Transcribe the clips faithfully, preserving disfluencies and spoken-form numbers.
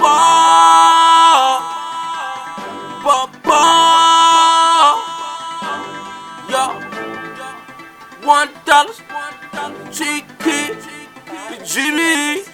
ball, ball, ball. Yo, one dollar, G-Kid, G-Me.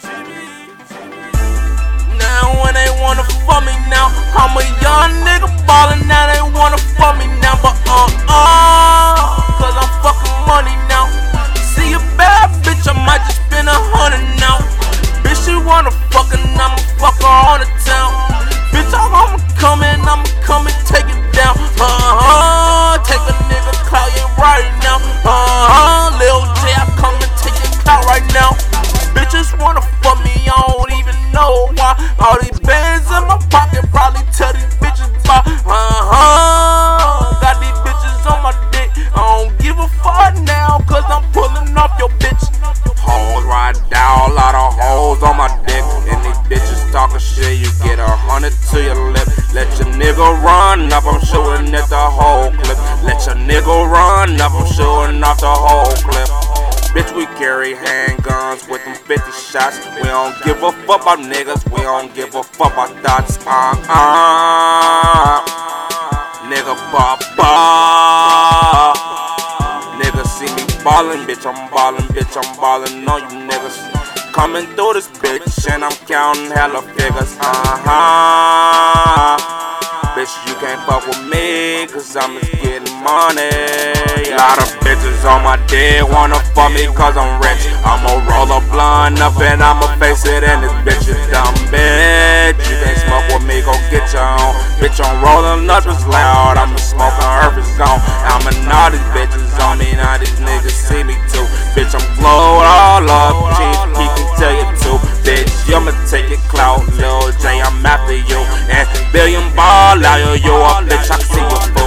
Now when they wanna fuck me now, I'm a young nigga ballin', now they wanna fuck me now, but uh-uh, cause I'm fucking money now. See a bad bitch, I might just spend a hundred now. Bitch, she wanna fuck and I'ma fuck her on the town. Bitch, I'ma come and I'ma come and take it down. Uh-huh, take a nigga clout, yeah, right now. Uh-huh, Lil J, I come and take your clout right now. Bitches wanna fuck me, I don't even know why. All these bands in my pocket probably tell these bitches bye. Uh-huh, got these bitches on my dick. I don't give a fuck now, cause I'm pulling off your bitch. Hoes ride down, a lot of hoes on my dick. And these bitches talking shit, you get a hundred to your lip. Let your nigga run up, I'm shooting at the whole clip. Let your nigga run up, I'm shooting off the whole clip. Bitch, we carry handguns with them fifty shots. We don't give a fuck about niggas, we don't give a fuck about thoughts. Uh-uh, nigga pop up. Niggas see me ballin', bitch, I'm ballin', bitch, I'm ballin' on you niggas. Coming through this bitch and I'm counting hella figures. Uh-huh, bitch, you can't fuck with me, cause I'm just getting money. A lot of bitches on my dick wanna fuck me cause I'm rich. I'ma roll a blunt up and I'ma face it in this bitch is dumb bitch. You can't smoke with me, go get your own. Bitch, I'm rolling up, it's loud, I'm smoking herb is gone. I'm in all these bitches on me, now these niggas see me too. Bitch, I'm glowed all up, Chief, he can tell you too. Bitch, I'ma take it clout, Lil J, I'm after you. And billion ball out, yo, yo, bitch, I can see you.